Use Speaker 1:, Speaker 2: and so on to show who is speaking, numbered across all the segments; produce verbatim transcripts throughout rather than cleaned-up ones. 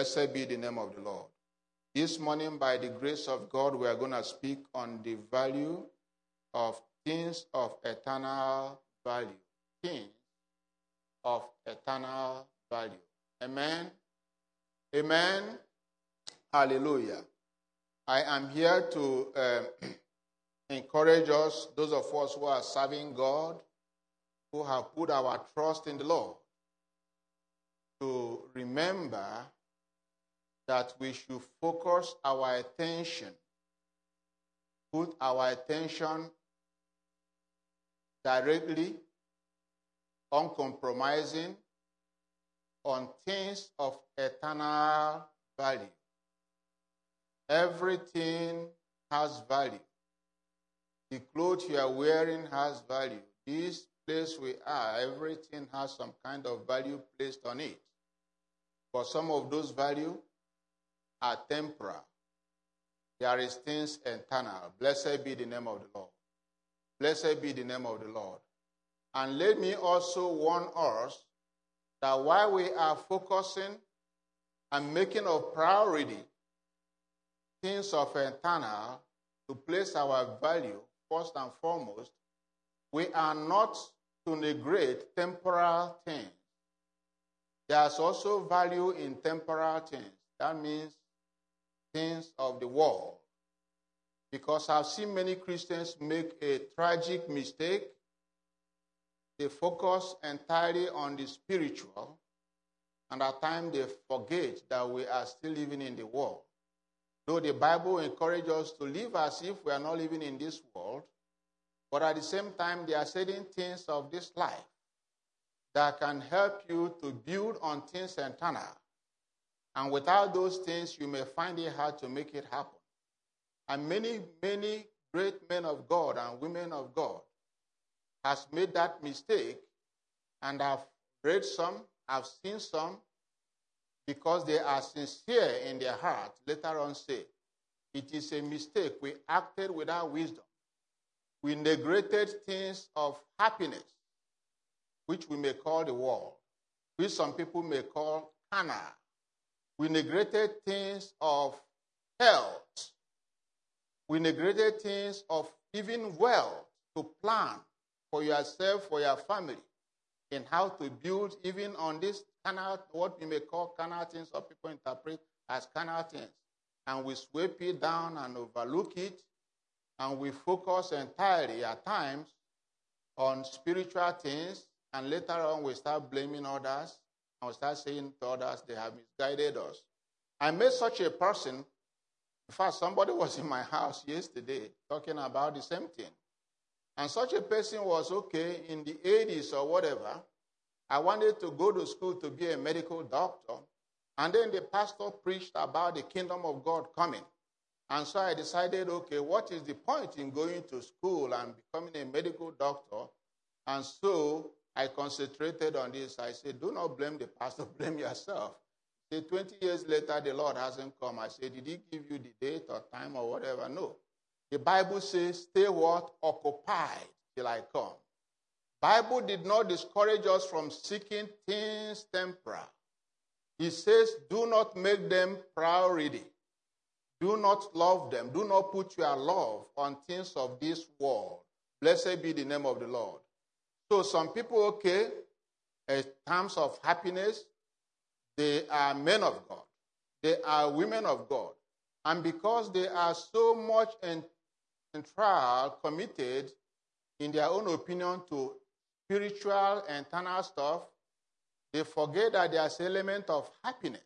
Speaker 1: Blessed be the name of the Lord. This morning, by the grace of God, we are going to speak on the value of things of eternal value. Things of eternal value. Amen. Amen. Hallelujah. I am here to uh, encourage us, those of us who are serving God, who have put our trust in the Lord, to remember that we should focus our attention, put our attention directly, uncompromising, on things of eternal value. Everything has value. The clothes you are wearing has value. This place we are, everything has some kind of value placed on it. But some of those values are temporal. There is things eternal. Blessed be the name of the Lord. Blessed be the name of the Lord. And let me also warn us that while we are focusing and making a priority things of eternal to place our value first and foremost, we are not to neglect temporal things. There's also value in temporal things. That means things of the world. Because I've seen many Christians make a tragic mistake. They focus entirely on the spiritual, and at times they forget that we are still living in the world. Though the Bible encourages us to live as if we are not living in this world, but at the same time there are certain things of this life that can help you to build on things eternal. And without those things, you may find it hard to make it happen. And many, many great men of God and women of God has made that mistake, and I've read some, I've seen some, because they are sincere in their heart, later on say, it is a mistake. We acted without wisdom. We neglected things of happiness, which we may call the world, which some people may call carnal. We neglected things of health. We neglected things of even wealth to plan for yourself, for your family, and how to build even on this carnal, what we may call carnal things, or people interpret as carnal things. And we sweep it down and overlook it, and we focus entirely at times on spiritual things, and later on we start blaming others, and we start saying to others they have misguided us. I met such a person. In fact, somebody was in my house yesterday talking about the same thing. And such a person was okay in the eighties or whatever. I wanted to go to school to be a medical doctor. And then the pastor preached about the kingdom of God coming. And so I decided, okay, what is the point in going to school and becoming a medical doctor? And so I concentrated on this. I said, do not blame the pastor, blame yourself. Say, twenty years later, the Lord hasn't come. I said, did he give you the date or time or whatever? No. The Bible says, stay what? Occupied till I come. Bible did not discourage us from seeking things temporal. It says, do not make them priority. Do not love them. Do not put your love on things of this world. Blessed be the name of the Lord. So some people, okay, in terms of happiness, they are men of God. They are women of God. And because they are so much in and trial committed in their own opinion to spiritual and eternal stuff, they forget that there's an element of happiness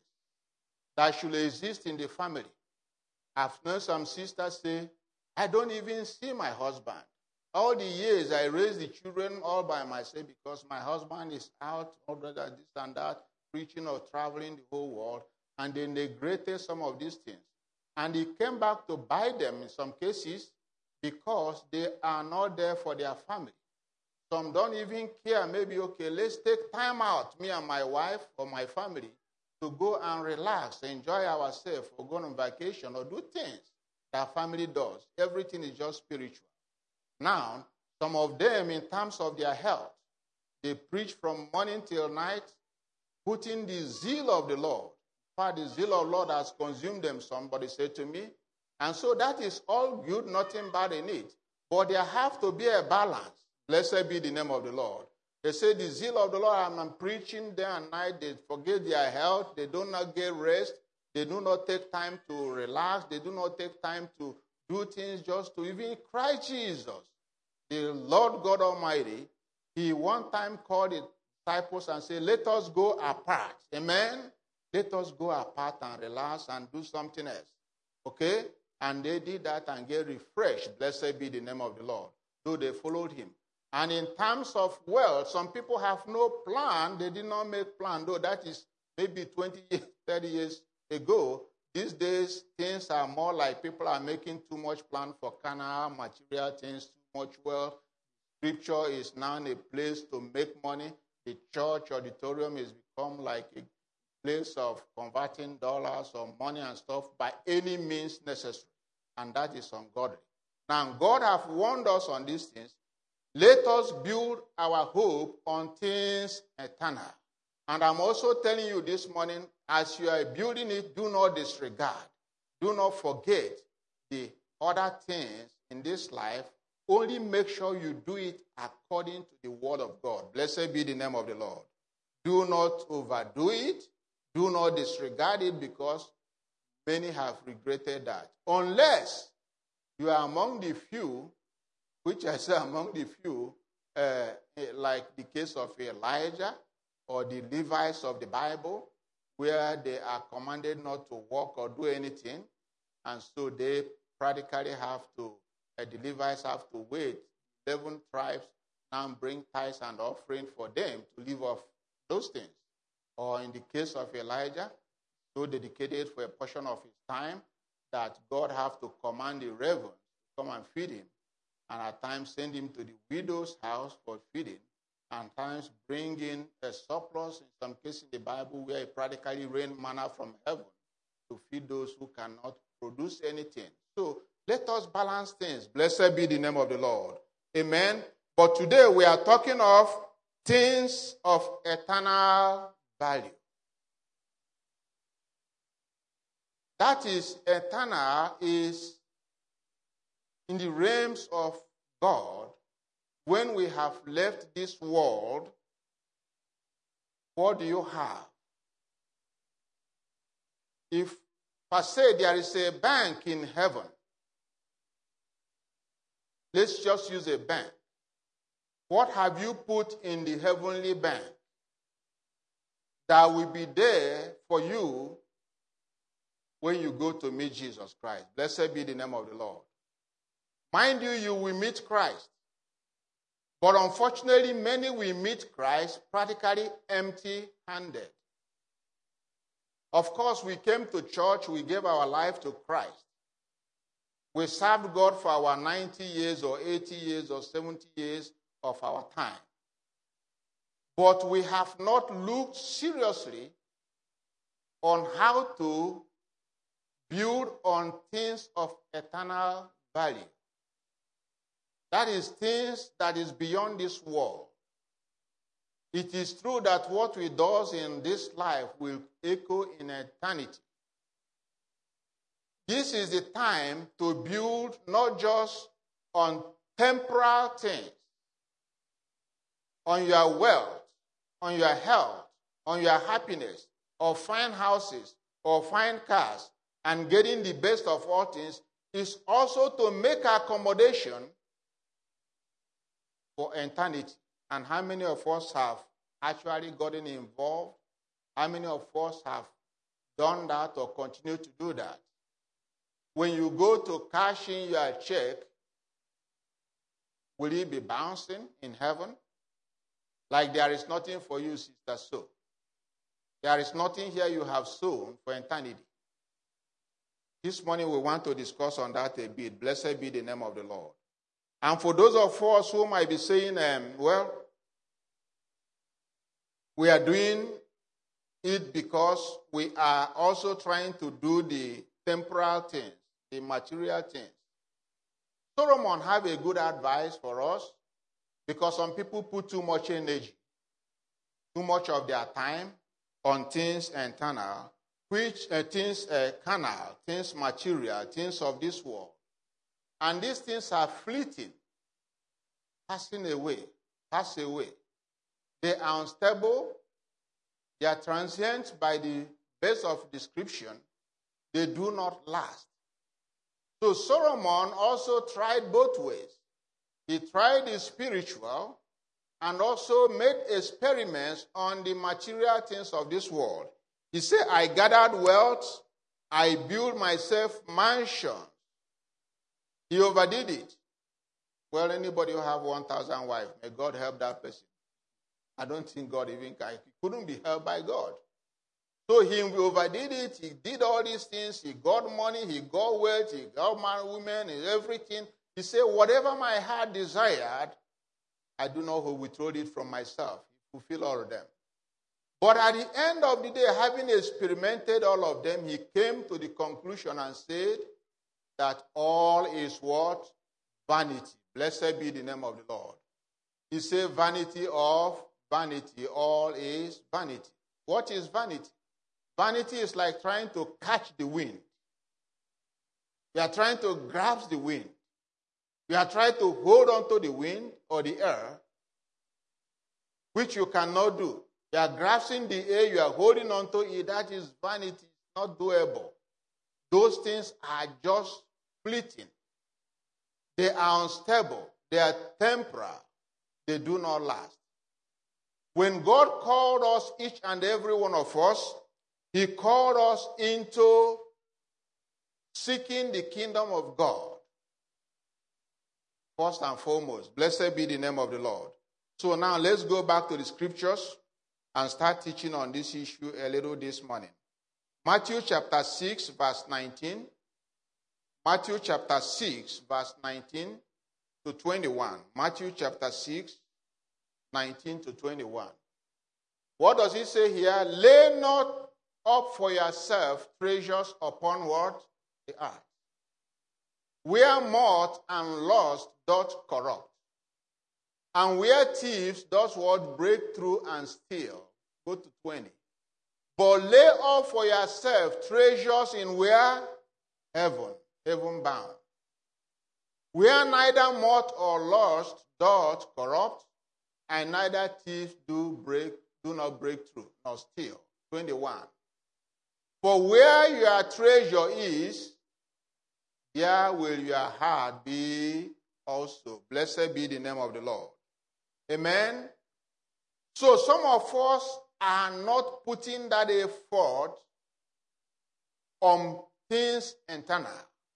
Speaker 1: that should exist in the family. I've known some sisters say, I don't even see my husband. All the years I raised the children all by myself because my husband is out, all this and that, preaching or traveling the whole world, and they neglected some of these things. And he came back to buy them in some cases because they are not there for their family. Some don't even care. Maybe, okay, let's take time out, me and my wife or my family, to go and relax, enjoy ourselves, or go on vacation, or do things that family does. Everything is just spiritual. Now, some of them, in terms of their health, they preach from morning till night, putting the zeal of the Lord fact, the zeal of the Lord has consumed them, somebody said to me. And so that is all good, nothing bad in it. But there have to be a balance. Blessed be the name of the Lord. They say the zeal of the Lord, I'm preaching day and night. They forget their health. They do not get rest. They do not take time to relax. They do not take time to do things just to even Christ Jesus. The Lord God Almighty, he one time called the disciples and said, let us go apart. Amen? Let us go apart and relax and do something else. Okay? And they did that and get refreshed. Blessed be the name of the Lord. Though they followed him. And in terms of wealth, some people have no plan. They did not make plan. Though that is maybe twenty, thirty years ago. These days, things are more like people are making too much plan for carnal, material things, too much wealth. Scripture is now a place to make money. The church auditorium has become like a place of converting dollars or money and stuff by any means necessary. And that is ungodly. Now, God has warned us on these things. Let us build our hope on things eternal. And I'm also telling you this morning, as you are building it, do not disregard. Do not forget the other things in this life. Only make sure you do it according to the word of God. Blessed be the name of the Lord. Do not overdo it. Do not disregard it, because many have regretted that. Unless you are among the few, which I say among the few, uh, like the case of Elijah or the Levites of the Bible, where they are commanded not to walk or do anything, and so they practically have to, uh, the Levites have to wait. Eleven tribes now bring tithes and offering for them to live off those things. Or in the case of Elijah, so dedicated for a portion of his time that God have to command the ravens to come and feed him, and at times send him to the widow's house for feeding, and at times bring in a surplus, in some cases in the Bible, where it practically rained manna from heaven to feed those who cannot produce anything. So let us balance things. Blessed be the name of the Lord. Amen. But today we are talking of things of eternal value. That is, eternal is in the realms of God. When we have left this world, what do you have? If per se there is a bank in heaven, let's just use a bank. What have you put in the heavenly bank that will be there for you when you go to meet Jesus Christ? Blessed be the name of the Lord. Mind you, you will meet Christ. But unfortunately, many will meet Christ practically empty-handed. Of course, we came to church, we gave our life to Christ. We served God for our ninety years or eighty years or seventy years of our time. But we have not looked seriously on how to build on things of eternal value. That is, things that is beyond this world. It is true that what we do in this life will echo in eternity. This is the time to build not just on temporal things, on your wealth, on your health, on your happiness, or fine houses, or fine cars, and getting the best of all things, is also to make accommodation for eternity. And how many of us have actually gotten involved? How many of us have done that or continue to do that? When you go to cash in your check, will it be bouncing in heaven? Like there is nothing for you, sister, so. There is nothing here you have sown for eternity. This morning we want to discuss on that a bit. Blessed be the name of the Lord. And for those of us who might be saying, um, well, we are doing it because we are also trying to do the temporal things, the material things. Solomon have a good advice for us, because some people put too much energy, too much of their time on things eternal, which uh, things uh, carnal, things material, things of this world. And these things are fleeting, passing away, pass away. They are unstable. They are transient by the base of description. They do not last. So Solomon also tried both ways. He tried the spiritual and also made experiments on the material things of this world. He said, I gathered wealth, I built myself mansions. He overdid it. Well, anybody who have one thousand wives, may God help that person. I don't think God even can. He couldn't be helped by God. So he overdid it. He did all these things. He got money. He got wealth. He got man, women, and everything. He said, whatever my heart desired, I do not withhold it from myself. He fulfilled all of them. But at the end of the day, having experimented all of them, he came to the conclusion and said that all is what? Vanity. Blessed be the name of the Lord. He said, vanity of vanity. All is vanity. What is vanity? Vanity is like trying to catch the wind. You are trying to grasp the wind. You are trying to hold on to the wind or the air, which you cannot do. You are grasping the air, you are holding on to it. That is vanity, not doable. Those things are just fleeting. They are unstable. They are temporal. They do not last. When God called us, each and every one of us, he called us into seeking the kingdom of God. First and foremost, blessed be the name of the Lord. So now let's go back to the scriptures and start teaching on this issue a little this morning. Matthew chapter six, verse nineteen. Matthew chapter six, verse nineteen to twenty-one. Matthew chapter six, nineteen to twenty-one. What does he say here? Lay not up for yourself treasures upon what? The earth, where moth and lust doth corrupt, and where thieves doth what? Break through and steal. Go to twenty. But lay up for yourself treasures in where? Heaven, heaven bound, where neither moth or lust doth corrupt, and neither thieves do break, do not break through, nor steal. twenty-one. For where your treasure is, there will your heart be also. Blessed be the name of the Lord. Amen. So some of us are not putting that effort on things internal.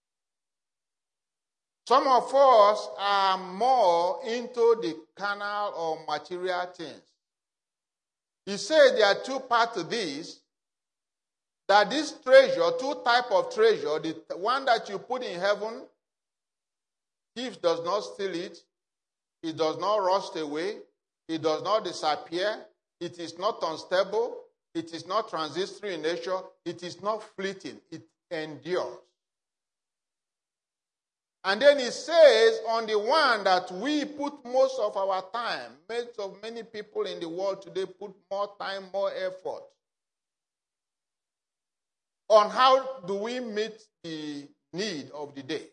Speaker 1: Some of us are more into the carnal or material things. He said there are two parts to this. That this treasure, two types of treasure, the one that you put in heaven, thief does not steal it, it does not rust away, it does not disappear, it is not unstable, it is not transitory in nature, it is not fleeting, it endures. And then he says on the one that we put most of our time, most of many people in the world today put more time, more effort on how do we meet the need of the day.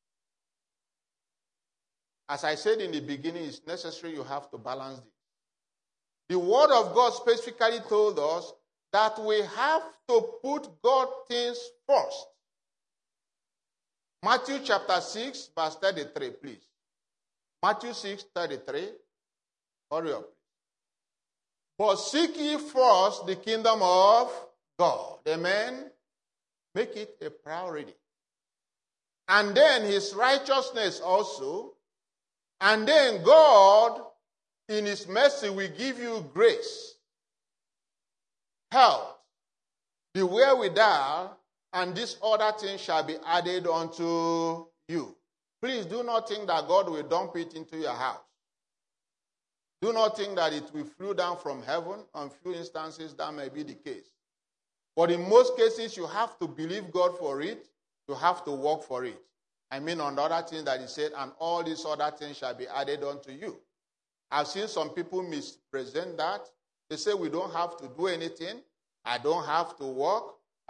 Speaker 1: As I said in the beginning, it's necessary you have to balance this. The Word of God specifically told us that we have to put God things first. Matthew chapter six, verse thirty-three, please. Matthew six, thirty-three. Hurry up. But seek ye first the kingdom of God. Amen. Make it a priority. And then his righteousness also. And then God, in his mercy, will give you grace, health, the wherewithal, and this other thing shall be added unto you. Please do not think that God will dump it into your house. Do not think that it will flow down from heaven. On few instances, that may be the case. But in most cases, you have to believe God for it. You have to work for it. I mean, on the other thing that he said, and all these other things shall be added unto you. I've seen some people mispresent that. They say we don't have to do anything. I don't have to work.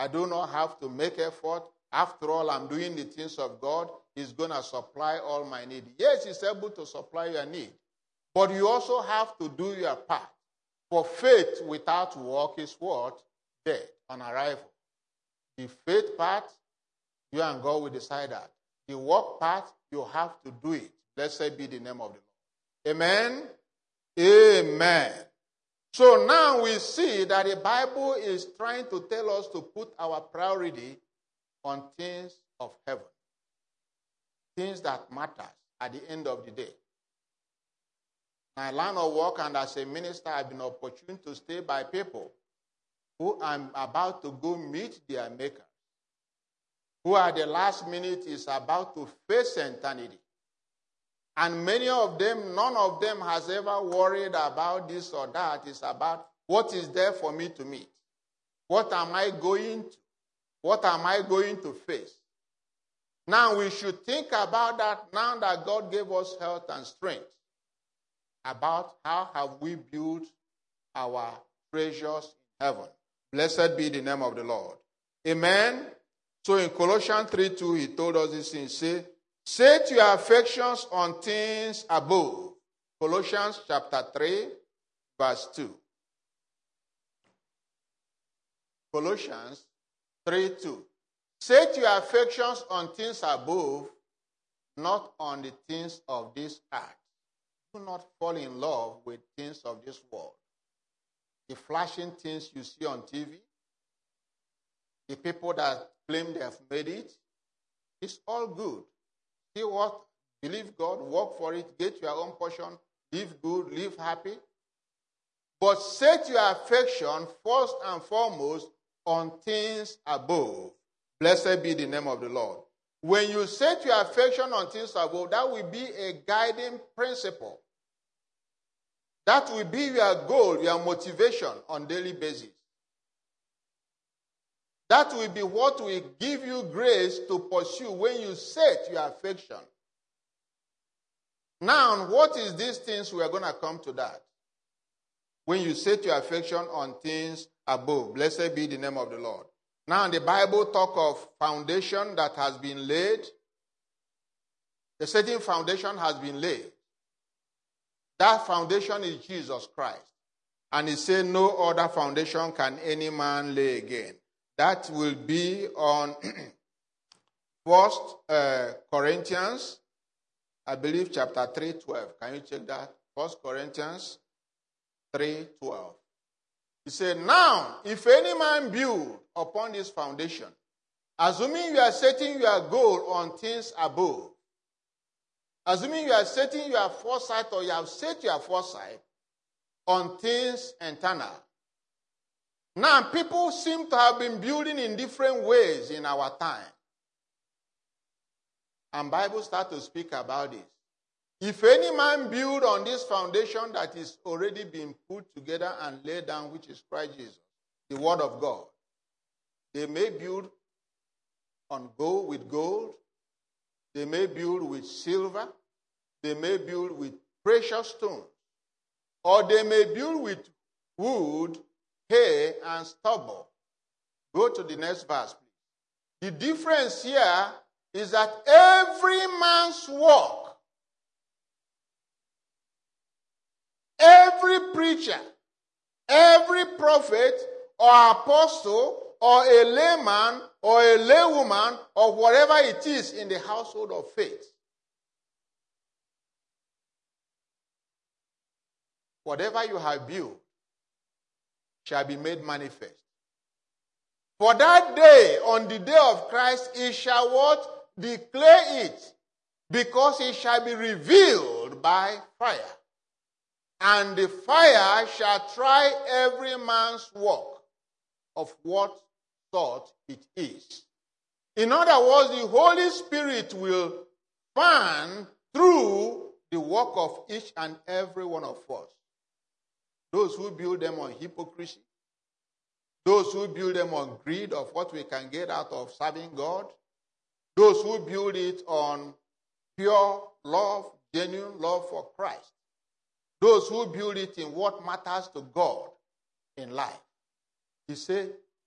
Speaker 1: I do not have to make effort. After all, I'm doing the things of God. He's going to supply all my need. Yes, he's able to supply your need. But you also have to do your part. For faith without work is what? Dead on arrival. The faith part, you and God will decide that. The work part, you have to do it. Blessed be the name of the Lord. Amen? Amen. So now we see that the Bible is trying to tell us to put our priority on things of heaven. Things that matter at the end of the day. My line of work and as a minister, I've been opportune to stay by people who I'm about to go meet their maker, who at the last minute is about to face eternity. And many of them, none of them has ever worried about this or that. It's about what is there for me to meet. What am I going to? What am I going to face? Now we should think about that now that God gave us health and strength. About how have we built our treasures in heaven. Blessed be the name of the Lord. Amen. So in Colossians three two, he told us this thing. Say, set your affections on things above. Colossians chapter three, verse two. Colossians three two. Set your affections on things above, not on the things of this earth. Do not fall in love with things of this world. The flashing things you see on T V, the people that claim they have made it, it's all good. See what? Believe God, work for it, get your own portion, live good, live happy. But set your affection first and foremost on things above. Blessed be the name of the Lord. When you set your affection on things above, that will be a guiding principle. That will be your goal, your motivation on a daily basis. That will be what will give you grace to pursue when you set your affection. Now, what is these things? We are going to come to that. When you set your affection on things above. Blessed be the name of the Lord. Now, the Bible talk of foundation that has been laid. A certain foundation has been laid. That foundation is Jesus Christ. And he said, no other foundation can any man lay again. That will be on First uh, Corinthians, I believe chapter three twelve. Can you check that? First Corinthians three twelve. He said, now, if any man build upon this foundation, assuming you are setting your goal on things above, assuming you are setting your foresight or you have set your foresight on things eternal. Now, people seem to have been building in different ways in our time. And Bible starts to speak about this. If any man build on this foundation that is already been put together and laid down, which is Christ Jesus, the word of God, they may build on gold with gold, they may build with silver, they may build with precious stones, or they may build with wood, hay, and stubble. Go to the next verse, please. The difference here is that every man's work, every preacher, every prophet or apostle or a layman or a laywoman or whatever it is in the household of faith, whatever you have built shall be made manifest. For that day, on the day of Christ, he shall what? Declare it, because it shall be revealed by fire. And the fire shall try every man's work of what sort it is. In other words, the Holy Spirit will fan through the work of each and every one of us. Those who build them on hypocrisy, those who build them on greed of what we can get out of serving God, those who build it on pure love, genuine love for Christ, those who build it in what matters to God in life. He said,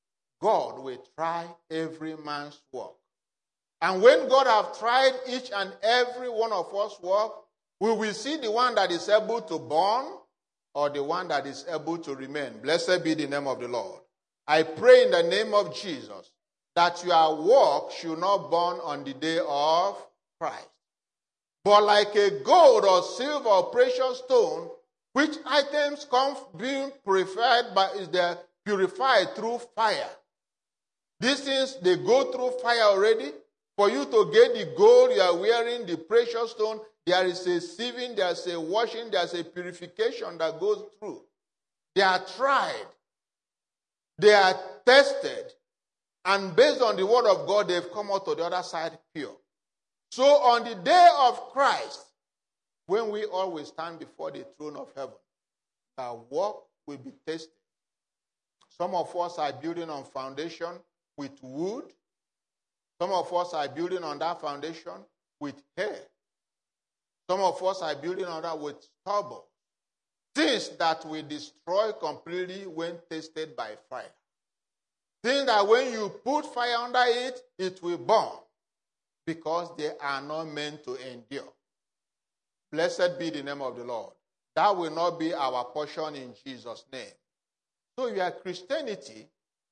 Speaker 1: God will try every man's work. And when God have tried each and every one of us work, we will see the one that is able to burn or the one that is able to remain. Blessed be the name of the Lord. I pray in the name of Jesus that your work should not burn on the day of Christ. But like a gold or silver or precious stone, which items come being purified by is they purified through fire. These things, they go through fire already. For you to get the gold you are wearing, the precious stone, there is a sieving, there is a washing, there is a purification that goes through. They are tried. They are tested. And based on the word of God, they've come out to the other side pure. So on the day of Christ, when we all will stand before the throne of heaven, our work will be tested. Some of us are building on foundation with wood. Some of us are building on that foundation with hay. Some of us are building on that with stubble. Things that will destroy completely when tested by fire. Things that when you put fire under it, it will burn. Because they are not meant to endure. Blessed be the name of the Lord. That will not be our portion in Jesus' name. So your Christianity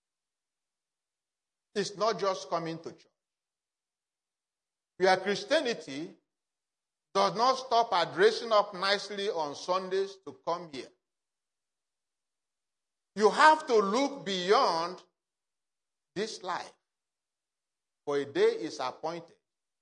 Speaker 1: is not just coming to church. Your Christianity does not stop at dressing up nicely on Sundays to come here. You have to look beyond this life. For a day is appointed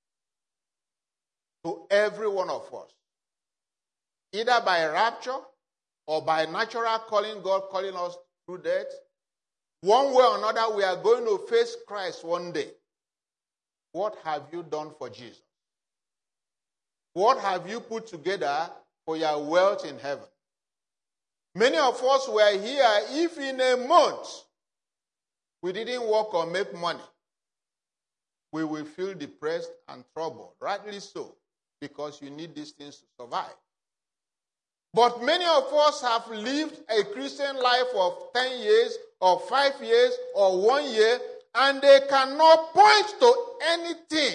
Speaker 1: to every one of us. Either by rapture or by natural calling, God calling us through death. One way or another, we are going to face Christ one day. What have you done for Jesus? What have you put together for your wealth in heaven? Many of us were here if in a month we didn't work or make money. We will feel depressed and troubled. Rightly so, because you need these things to survive. But many of us have lived a Christian life of ten years or five years or one year, and they cannot point to anything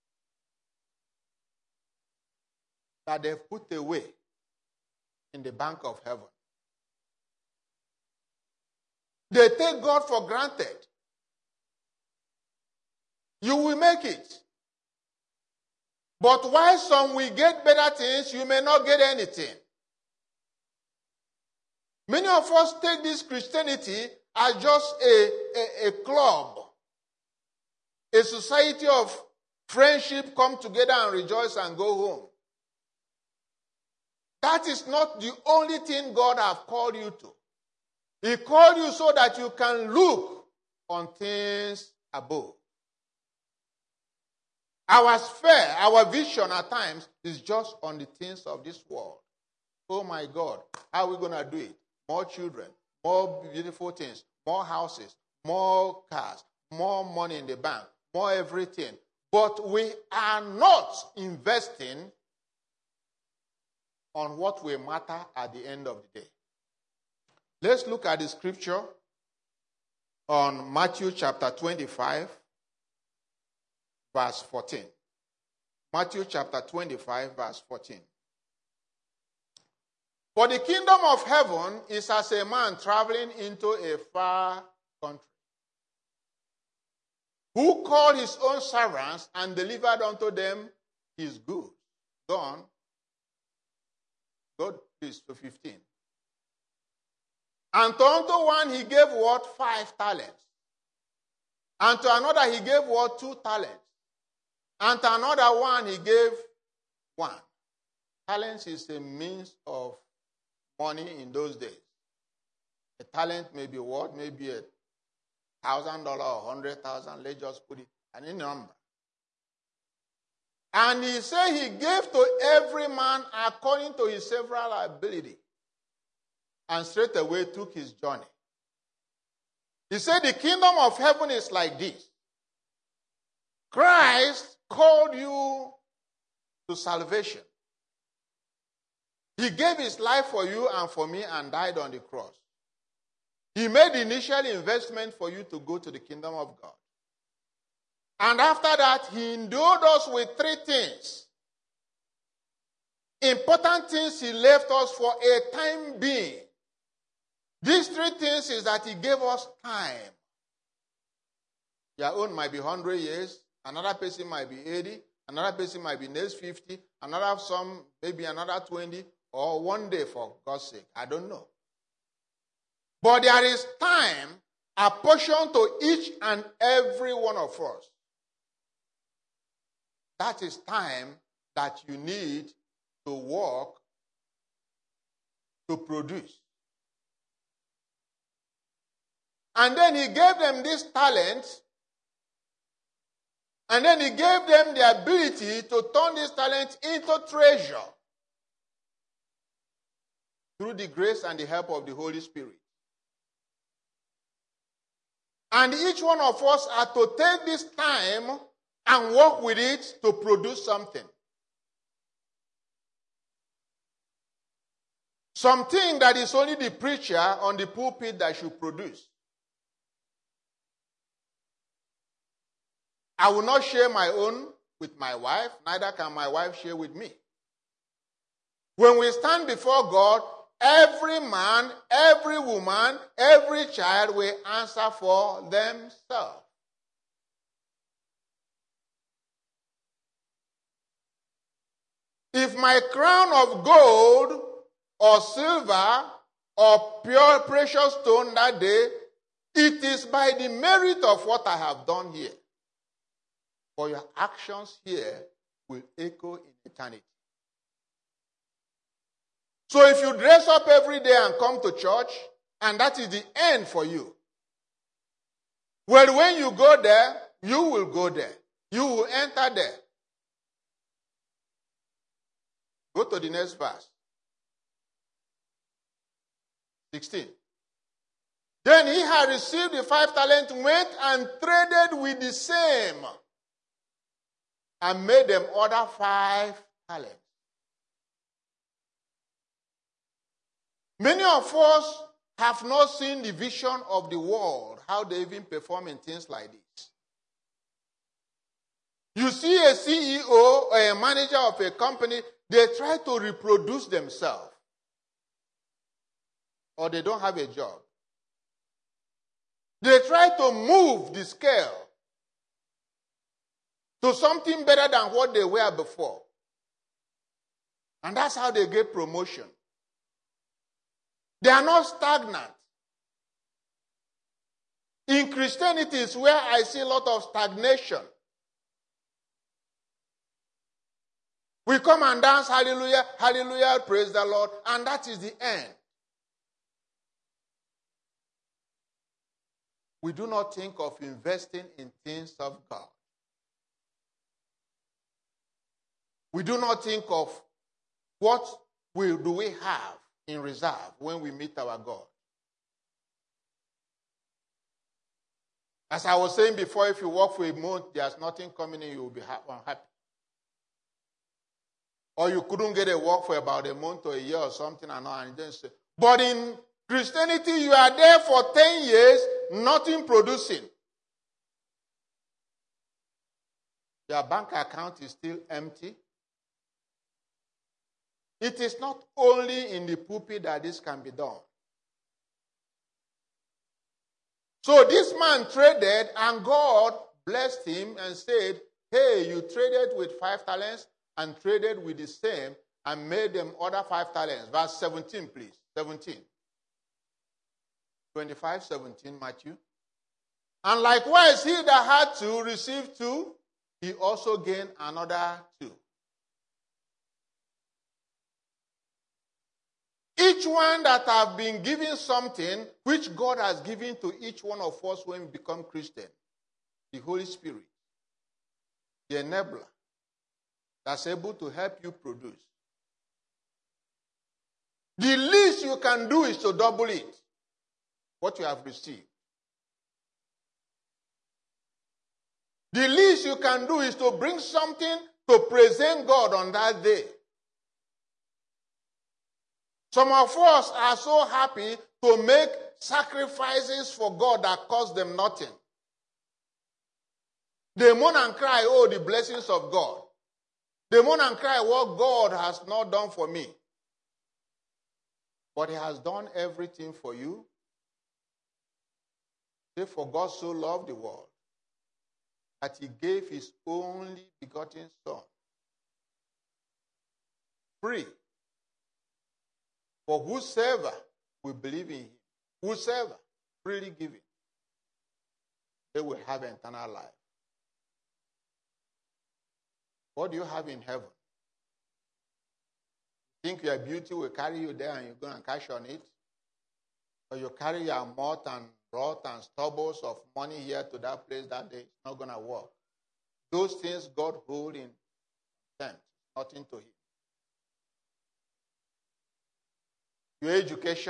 Speaker 1: that they've put away in the bank of heaven. They take God for granted. You will make it. But while some will get better things, you may not get anything. Many of us take this Christianity as just a, a, a club, a society of friendship, come together and rejoice and go home. That is not the only thing God has called you to. He called you so that you can look on things above. Our sphere, our vision at times is just on the things of this world. Oh my God, how are we going to do it? More children, more beautiful things, more houses, more cars, more money in the bank, more everything. But we are not investing on what will matter at the end of the day. Let's look at the scripture on Matthew chapter twenty-five, verse fourteen. Matthew chapter twenty-five, verse fourteen. For the kingdom of heaven is as a man traveling into a far country, who called his own servants and delivered unto them his goods. Go on. Go please to fifteen. And to unto one he gave what? Five talents. And to another he gave what? Two talents. And to another one he gave one. Talents is a means of money in those days. A talent may be what? Maybe a thousand dollar or hundred thousand. Let's just put it any number. And he said he gave to every man according to his several ability. And straight away took his journey. He said the kingdom of heaven is like this. Christ called you to salvation. He gave his life for you and for me and died on the cross. He made the initial investment for you to go to the kingdom of God. And after that, he endowed us with three things. Important things he left us for a time being. These three things is that he gave us time. Your own might be one hundred years. Another person might be eighty. Another person might be next fifty. Another some, maybe another twenty. Or one day, for God's sake. I don't know. But there is time apportioned to each and every one of us. That is time that you need to work, to produce. And then he gave them this talent, and then he gave them the ability to turn this talent into treasure through the grace and the help of the Holy Spirit. And each one of us are to take this time and work with it to produce something. Something that is only the preacher on the pulpit that should produce. I will not share my own with my wife, neither can my wife share with me. When we stand before God, every man, every woman, every child will answer for themselves. If my crown of gold or silver or pure precious stone that day, it is by the merit of what I have done here. For your actions here will echo in eternity. So if you dress up every day and come to church, and that is the end for you, well, when you go there, you will go there. You will enter there. Go to the next verse. sixteen. Then he had received the five talents, went and traded with the same, and made them other five talents. Many of us have not seen the vision of the world, how they even perform in things like this. You see a C E O or a manager of a company, they try to reproduce themselves. Or they don't have a job. They try to move the scale to something better than what they were before. And that's how they get promotion. They are not stagnant. In Christianity is where I see a lot of stagnation. We come and dance, hallelujah, hallelujah, praise the Lord, and that is the end. We do not think of investing in things of God. We do not think of what will do we have in reserve when we meet our God. As I was saying before, if you work for a month, there's nothing coming in, you will be unhappy. Or you couldn't get a work for about a month or a year or something and all, and then say, but in Christianity, you are there for ten years, nothing producing. Your bank account is still empty. It is not only in the pulpit that this can be done. So this man traded, and God blessed him and said, hey, you traded with five talents and traded with the same and made them other five talents. Verse seventeen, please. seventeen. twenty-five, seventeen, Matthew. And likewise, he that had two received two, he also gained another two. Each one that have been given something which God has given to each one of us when we become Christian. The Holy Spirit, the enabler, that's able to help you produce. The least you can do is to double it, what you have received. The least you can do is to bring something to present God on that day. Some of us are so happy to make sacrifices for God that cost them nothing. They moan and cry, oh, the blessings of God. They moan and cry what God has not done for me. But he has done everything for you. Say, for God so loved the world that he gave his only begotten Son, free, for whosoever will believe in him, whosoever freely given, they will have eternal life. What do you have in heaven? Think your beauty will carry you there and you go and cash on it? Or you carry your mouth and wrath and stubbles of money here to that place that day? It's not going to work. Those things God hold in contempt. Nothing to him. Your education.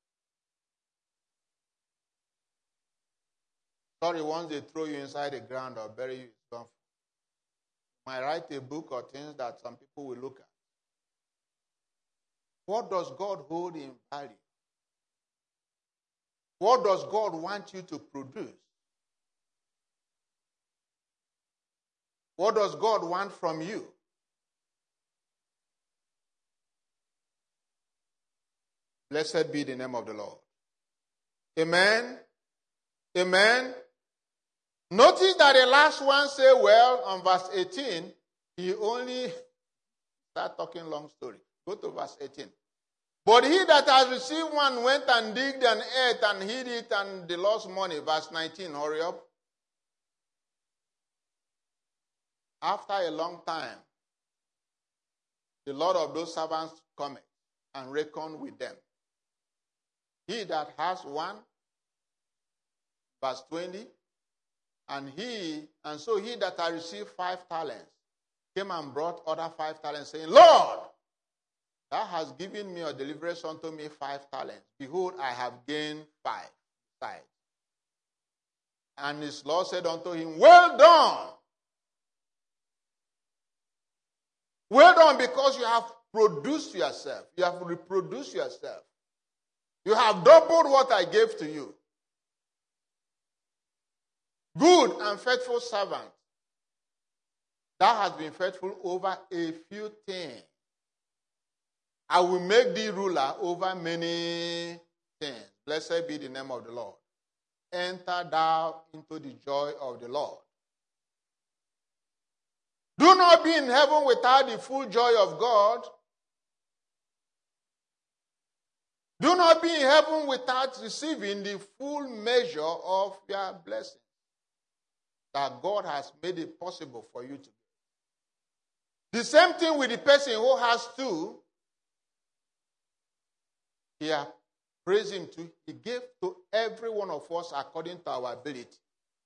Speaker 1: Sorry, once they throw you inside the ground or bury you, it's gone. You might write a book or things that some people will look at. What does God hold in value? What does God want you to produce? What does God want from you? Blessed be the name of the Lord. Amen. Amen. Notice that the last one say, well, on verse eighteen, he only start talking long story. Go to verse eighteen. But he that has received one went and digged and ate and hid it and the lost money. Verse nineteen, hurry up. After a long time, the Lord of those servants cometh and reckon with them. He that has one, verse twenty, and he, and so he that had received five talents came and brought other five talents, saying, Lord, thou hast given me or delivered unto me five talents. Behold, I have gained five besides. And his Lord said unto him, well done. Well done, because you have produced yourself. You have reproduced yourself. You have doubled what I gave to you. Good and faithful servant. Thou hast been faithful over a few things. I will make thee ruler over many things. Blessed be the name of the Lord. Enter thou into the joy of the Lord. Do not be in heaven without the full joy of God. Do not be in heaven without receiving the full measure of your blessing that God has made it possible for you to get. The same thing with the person who has two. He has praised him too. He gave to every one of us according to our ability.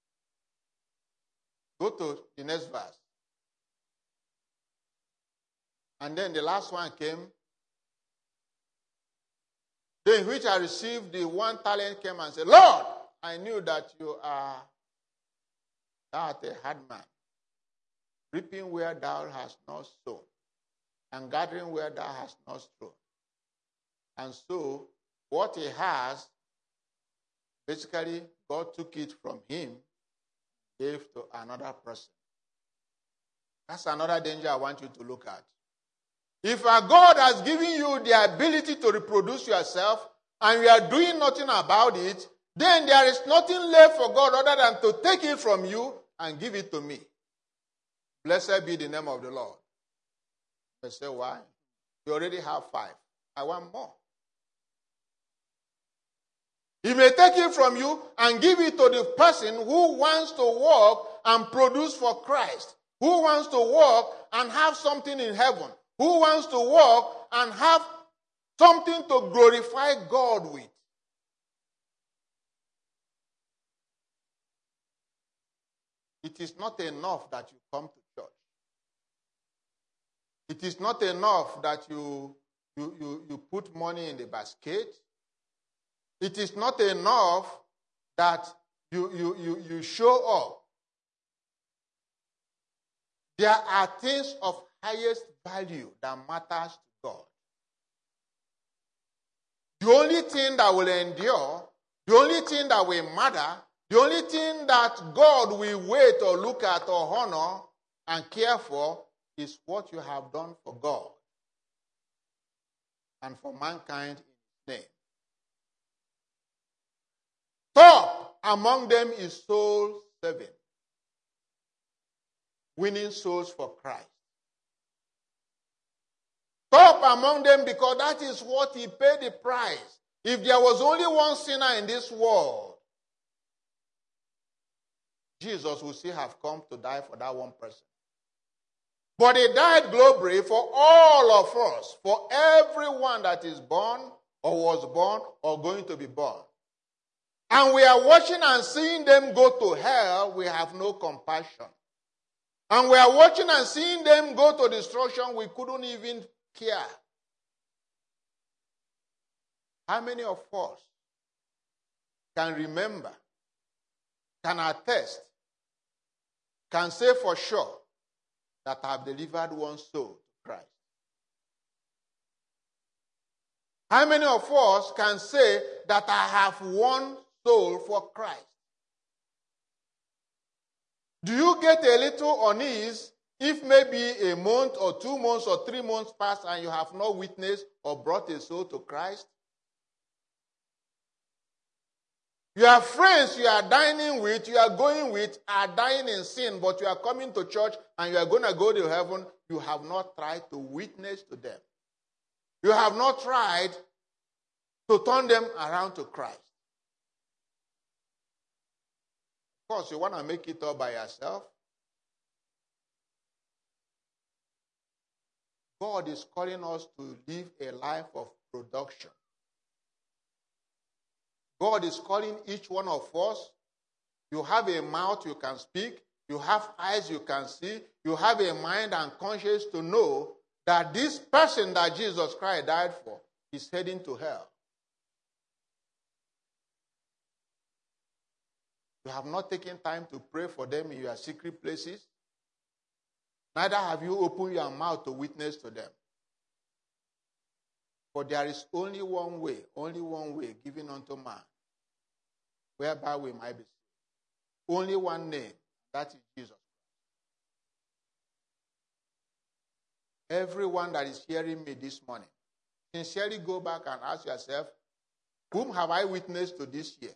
Speaker 1: Go to the next verse. And then the last one came. Then which I received the one talent came and said, Lord, I knew that you are thou art a hard man, reaping where thou hast not sown, and gathering where thou hast not strewn. And so, what he has, basically, God took it from him, gave to another person. That's another danger I want you to look at. If our God has given you the ability to reproduce yourself, and you are doing nothing about it, then there is nothing left for God other than to take it from you and give it to me. Blessed be the name of the Lord. I say, why? You already have five. I want more. He may take it from you and give it to the person who wants to work and produce for Christ, who wants to work and have something in heaven, who wants to work and have something to glorify God with. It is not enough that you come to church. It is not enough that you, you, you, you put money in the basket. It is not enough that you, you, you, you show up. There are things of highest value that matters to God. The only thing that will endure The only thing that will matter, the only thing that God will wait or look at or honor and care for is what you have done for God and for mankind in His name. Top among them is soul saving. Winning souls for Christ. Top among them because that is what He paid the price. If there was only one sinner in this world, Jesus would still have come to die for that one person. But He died globally for all of us, for everyone that is born or was born or going to be born. And we are watching and seeing them go to hell, we have no compassion. And we are watching and seeing them go to destruction, we couldn't even care. How many of us can remember, can attest, can say for sure that I have delivered one soul to Christ? How many of us can say that I have one soul for Christ? Do you get a little unease if maybe a month or two months or three months pass and you have not witnessed or brought a soul to Christ? Your friends you are dining with, you are going with, are dying in sin, but you are coming to church and you are going to go to heaven. You have not tried to witness to them. You have not tried to turn them around to Christ. Of course, you want to make it all by yourself. God is calling us to live a life of production. God is calling each one of us. You have a mouth you can speak. You have eyes you can see. You have a mind and conscience to know that this person that Jesus Christ died for is heading to hell. You have not taken time to pray for them in your secret places. Neither have you opened your mouth to witness to them. For there is only one way, only one way given unto man, whereby we might be saved. Only one name, that is Jesus. Everyone that is hearing me this morning, sincerely go back and ask yourself, whom have I witnessed to this year?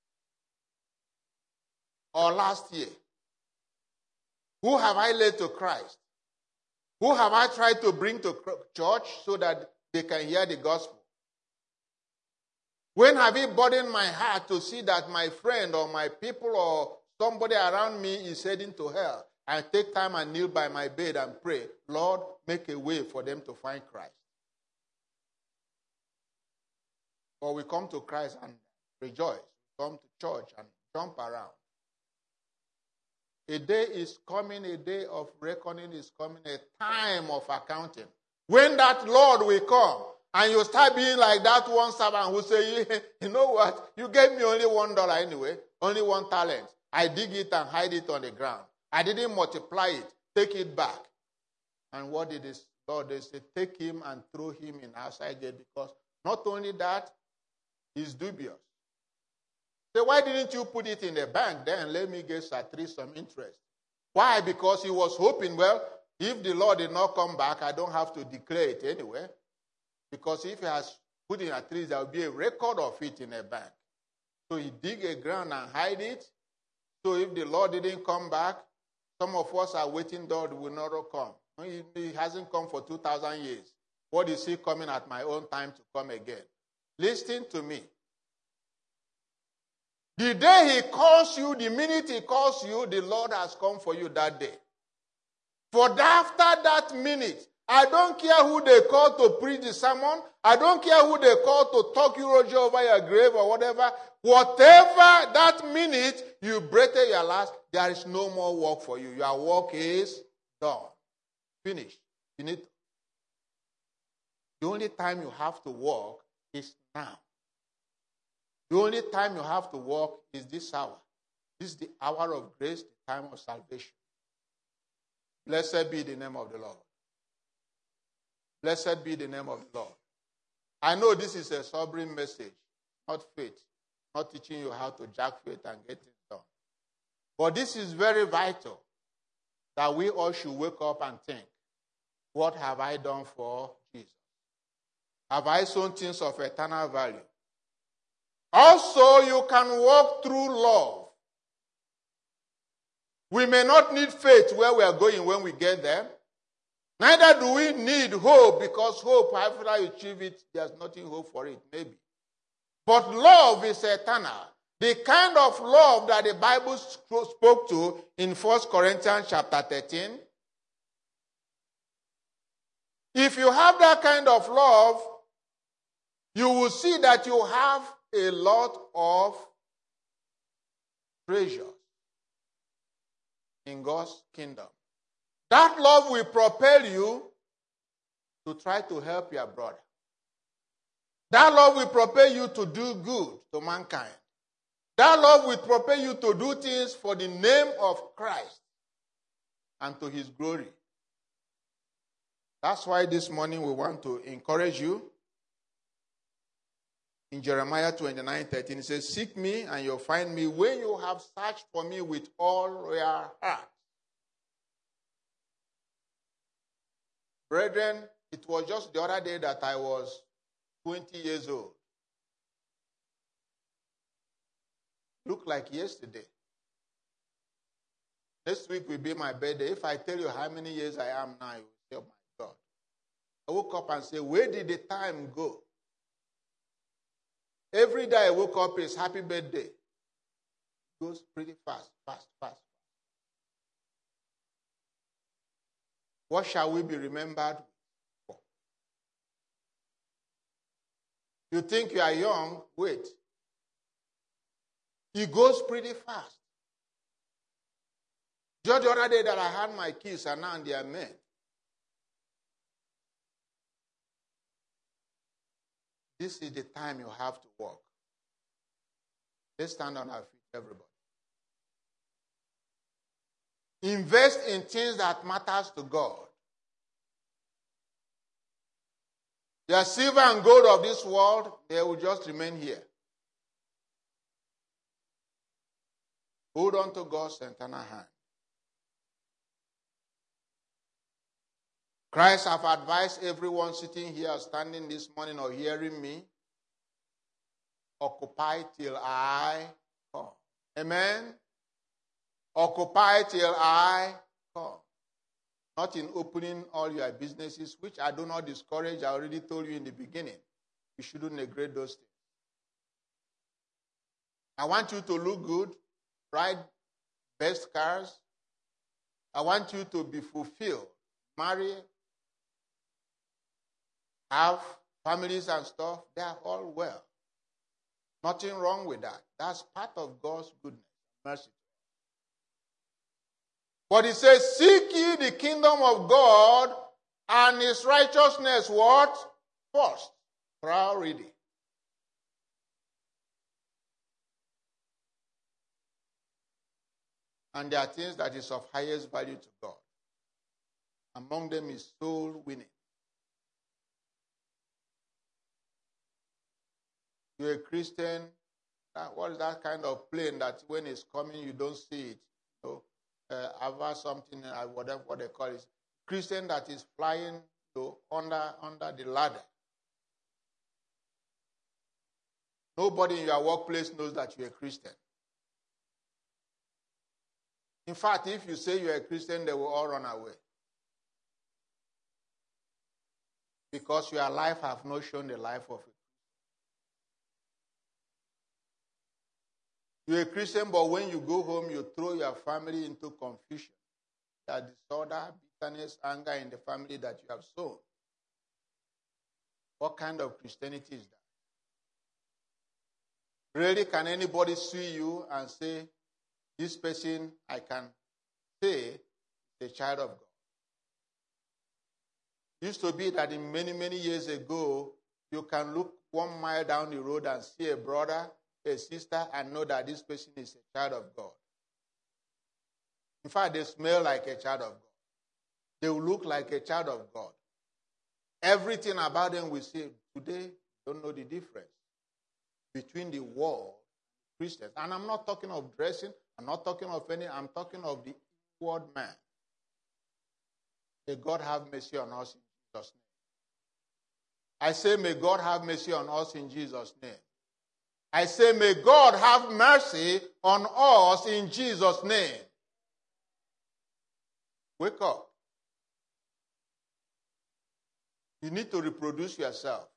Speaker 1: Or last year? Who have I led to Christ? Who have I tried to bring to church so that they can hear the gospel? When have it burdened my heart to see that my friend or my people or somebody around me is heading to hell? I take time and kneel by my bed and pray, Lord, make a way for them to find Christ. Or we come to Christ and rejoice. We come to church and jump around. A day is coming, a day of reckoning is coming, a time of accounting. When that Lord will come, and you start being like that one servant who say, you know what, you gave me only one dollar anyway, only one talent. I dig it and hide it on the ground. I didn't multiply it, take it back. And what did this Lord they say? Take him and throw him in outside gate, because not only that, he's dubious. So why didn't you put it in the bank then? Let me get at least some interest. Why? Because he was hoping, well, if the Lord did not come back, I don't have to declare it anyway. Because if he has put in at least, there will be a record of it in a bank. So he dig a ground and hide it. So if the Lord didn't come back, some of us are waiting, God will not come. He, he hasn't come for two thousand years. What is he coming at my own time to come again? Listen to me. The day he calls you, the minute he calls you, the Lord has come for you that day. For after that minute, I don't care who they call to preach the sermon. I don't care who they call to talk you over your grave or whatever. Whatever that minute you breathed your last, there is no more work for you. Your work is done. Finished. Finito. The only time you have to work is now. The only time you have to work is this hour. This is the hour of grace, the time of salvation. Blessed be the name of the Lord. Blessed be the name of the Lord. I know this is a sobering message, not faith, not teaching you how to jackfruit and get it done. But this is very vital that we all should wake up and think, what have I done for Jesus? Have I sown things of eternal value? Also, you can walk through love. We may not need faith where we are going when we get there. Neither do we need hope, because hope, after you achieve it, there's nothing hope for it, maybe. But love is eternal. The kind of love that the Bible spoke to in First Corinthians chapter thirteen. If you have that kind of love, you will see that you have a lot of treasure in God's kingdom. That love will propel you to try to help your brother. That love will propel you to do good to mankind. That love will propel you to do things for the name of Christ and to his glory. That's why this morning we want to encourage you. In Jeremiah twenty-nine thirteen, it says, seek me and you'll find me when you have searched for me with all your heart. Brethren, it was just the other day that I was twenty years old. Looked like yesterday. Next week will be my birthday. If I tell you how many years I am now, you will say, oh my God. I woke up and say, where did the time go? Every day I woke up is happy birthday. It goes pretty fast, fast, fast. What shall we be remembered for? You think you are young? Wait. It goes pretty fast. Just the other day that I had my kids and now they are men. This is the time you have to walk. Let's stand on our feet, everybody. Invest in things that matters to God. The silver and gold of this world, they will just remain here. Hold on to God's eternal hand. Christ have advised everyone sitting here, standing this morning, or hearing me, occupy till I come. Amen? Occupy till I come. Not in opening all your businesses, which I do not discourage. I already told you in the beginning. You shouldn't neglect those things. I want you to look good, ride best cars. I want you to be fulfilled, marry, have families and stuff. They are all well. Nothing wrong with that. That's part of God's goodness, mercy. But it says, seek ye the kingdom of God and his righteousness, what? First. Priority. And there are things that is of highest value to God. Among them is soul winning. You're a Christian. What is that kind of plane that when it's coming, you don't see it? You know, uh, Ava something, uh, whatever what they call it. Christian that is flying you know, under, under the ladder. Nobody in your workplace knows that you're a Christian. In fact, if you say you're a Christian, they will all run away. Because your life have not shown the life of it. You're a Christian, but when you go home, you throw your family into confusion. There are disorder, bitterness, anger in the family that you have sown. What kind of Christianity is that? Really, can anybody see you and say, this person I can say is a child of God? It used to be that in many, many years ago, you can look one mile down the road and see a brother, a sister, and know that this person is a child of God. In fact, they smell like a child of God. They will look like a child of God. Everything about them we see today don't know the difference between the world Christians. And I'm not talking of dressing. I'm not talking of any. I'm talking of the inward man. May God have mercy on us in Jesus' name. I say, may God have mercy on us in Jesus' name. I say, may God have mercy on us in Jesus' name. Wake up. You need to reproduce yourself.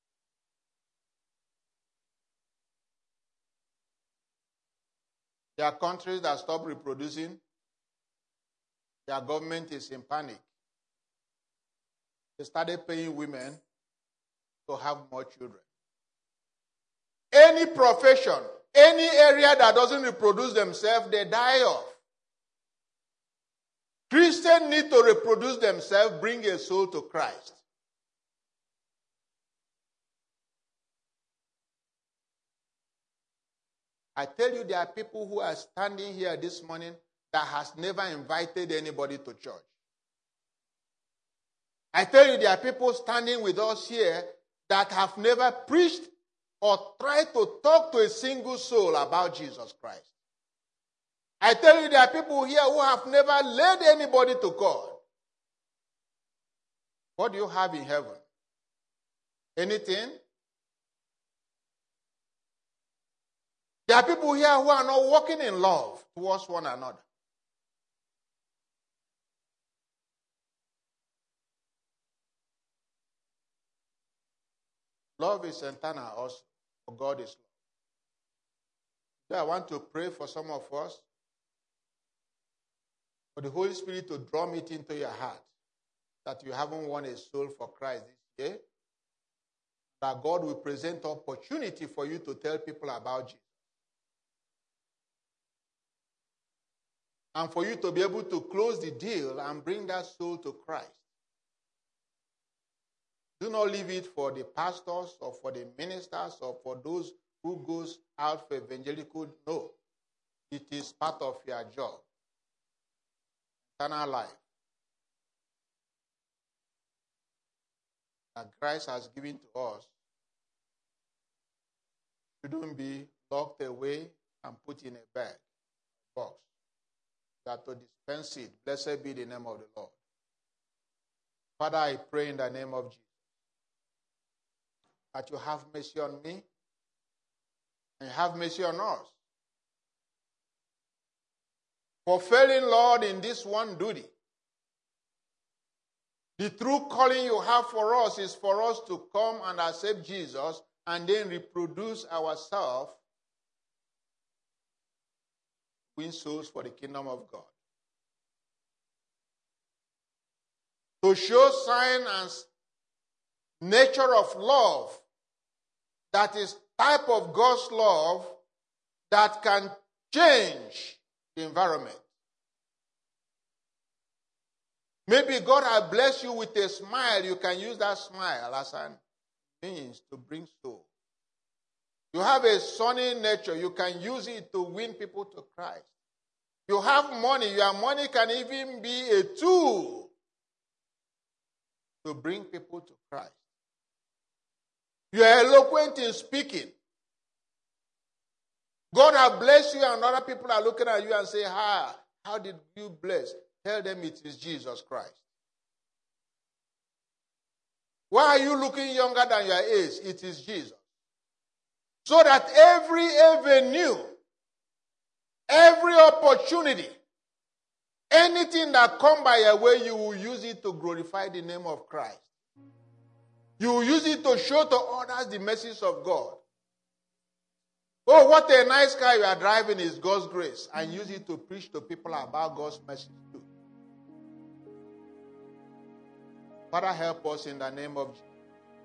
Speaker 1: There are countries that stop reproducing. Their government is in panic. They started paying women to have more children. Any profession, any area that doesn't reproduce themselves, they die off. Christians need to reproduce themselves, bring a soul to Christ. I tell you, there are people who are standing here this morning that has never invited anybody to church. I tell you, there are people standing with us here that have never preached or tried to talk to a single soul about Jesus Christ. I tell you, there are people here who have never led anybody to God. What do you have in heaven? Anything? There are people here who are not walking in love towards one another. Love is eternal also, for God is love. So I want to pray for some of us, for the Holy Spirit to drum it into your heart, that you haven't won a soul for Christ this year, that God will present opportunity for you to tell people about Jesus. And for you to be able to close the deal and bring that soul to Christ. Do not leave it for the pastors or for the ministers or for those who goes out for evangelical. No. It is part of your job. Eternal life. That Christ has given to us shouldn't be locked away and put in a bag, a box. That to dispense it. Blessed be the name of the Lord. Father, I pray in the name of Jesus that you have mercy on me and have mercy on us. For failing, Lord, in this one duty. The true calling you have for us is for us to come and accept Jesus and then reproduce ourselves, win souls for the kingdom of God. To show sign and nature of love that is type of God's love that can change the environment. Maybe God has blessed you with a smile. You can use that smile as a means to bring soul. You have a sunny nature. You can use it to win people to Christ. You have money. Your money can even be a tool to bring people to Christ. You are eloquent in speaking. God has blessed you and other people are looking at you and say, "Ha, how did you bless?" Tell them it is Jesus Christ. Why are you looking younger than your age? It is Jesus. So that every avenue, every opportunity, anything that comes by your way, you will use it to glorify the name of Christ. You will use it to show to others the message of God. Oh, what a nice car you are driving is God's grace. And use it to preach to people about God's message too. Father, help us in the name of Jesus.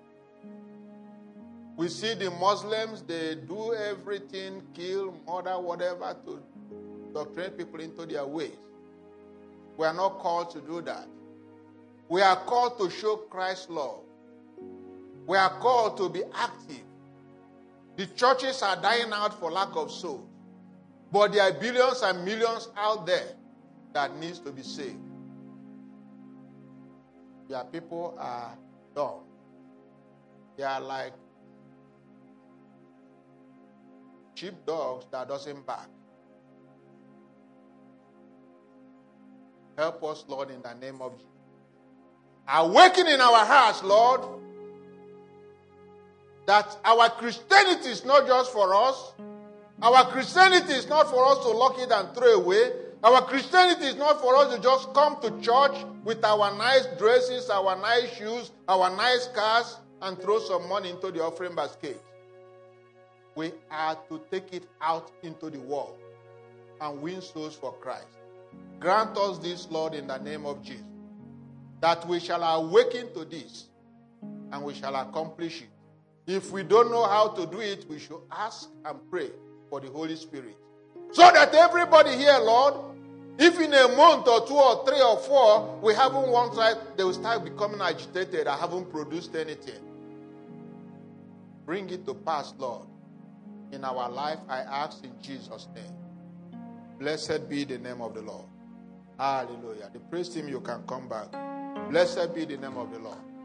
Speaker 1: We see the Muslims, they do everything, kill, murder, whatever, to doctrine people into their ways. We are not called to do that. We are called to show Christ's love. We are called to be active. The churches are dying out for lack of souls. But there are billions and millions out there that needs to be saved. Their people are dumb. They are like sheepdogs that doesn't bark. Help us, Lord, in the name of Jesus. Awaken in our hearts, Lord, that our Christianity is not just for us. Our Christianity is not for us to lock it and throw away. Our Christianity is not for us to just come to church with our nice dresses, our nice shoes, our nice cars, and throw some money into the offering basket. We are to take it out into the world and win souls for Christ. Grant us this, Lord, in the name of Jesus, that we shall awaken to this and we shall accomplish it. If we don't know how to do it, we should ask and pray for the Holy Spirit. So that everybody here, Lord, if in a month or two or three or four, we haven't one side, they will start becoming agitated. I haven't produced anything. Bring it to pass, Lord. In our life, I ask in Jesus' name. Blessed be the name of the Lord. Hallelujah. The praise team, you can come back. Blessed be the name of the Lord.